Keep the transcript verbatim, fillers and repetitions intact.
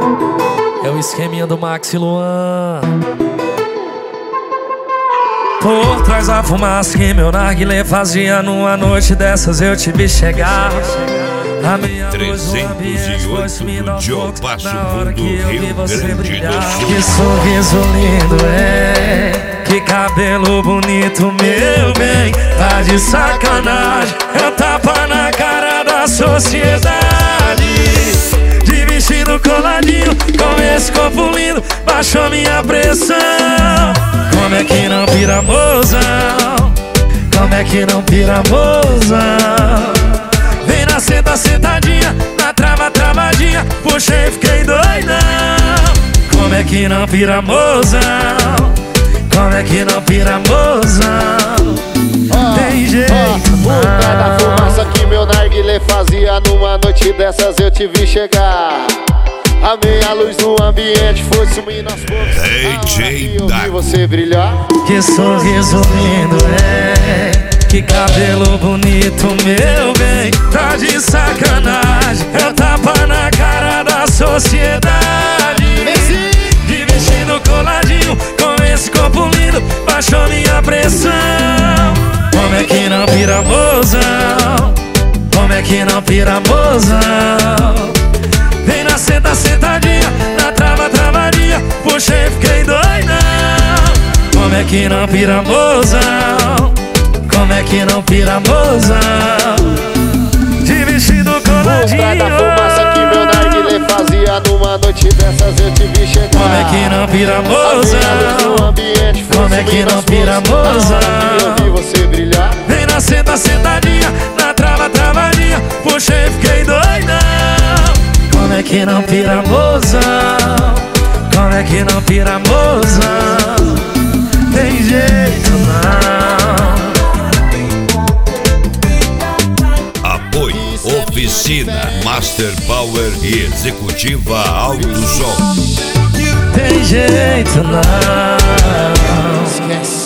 É o esqueminha do Max e Luan. Por trás da fumaça que meu narguilé fazia, numa noite dessas eu te vi chegar. A minha luz no ambiente foi sumindo aos poucos na hora que eu vi você brilhar. Que sorriso lindo é, que cabelo bonito, meu bem. Tá de sacanagem, é um tapa na cara da sociedade. De vestido coladinho, com esse corpo lindo, baixou minha pressão. Como é que não pira, mozão? Como é que não pira, mozão? Vem na senta, sentadinha, na trava, travadinha, puxei, fiquei doidão. Como é que não pira, mozão? Como é que não pira, mozão? Tem jeito não. O pé da fumaça que meu narguilé fazia, numa noite dessas eu te vi chegar. A meia luz no ambiente foi sumindo aos poucos. D J eu vi você brilhar. Que sorriso lindo é, que cabelo bonito, meu bem. Tá de sacanagem, é um tapa na cara da sociedade. De vestido coladinho, com esse corpo lindo, baixou minha pressão. Como é que não pira, mozão? Como é que não pira, mozão? Vem na senta, sentadinha, na trava, travadinha, puxei, fiquei doidão. Como é que não pira, mozão? Como é que não pira, mozão? De vestido coladinho. O pé da fumaça que meu narguilé fazia, numa noite dessas eu te vi chegar. Como é que não pira, mozão? Como é que não pira, mozão? Eu vi você brilhar. Vem na senta, sentadinha, na trava, travadinha, puxei, fiquei doidão. Como é que não pira, mozão? Como é que não pira, mozão? Tem jeito não. Apoio Oficina Master Power e Executiva Alto Som. Tem jeito não. Esquece.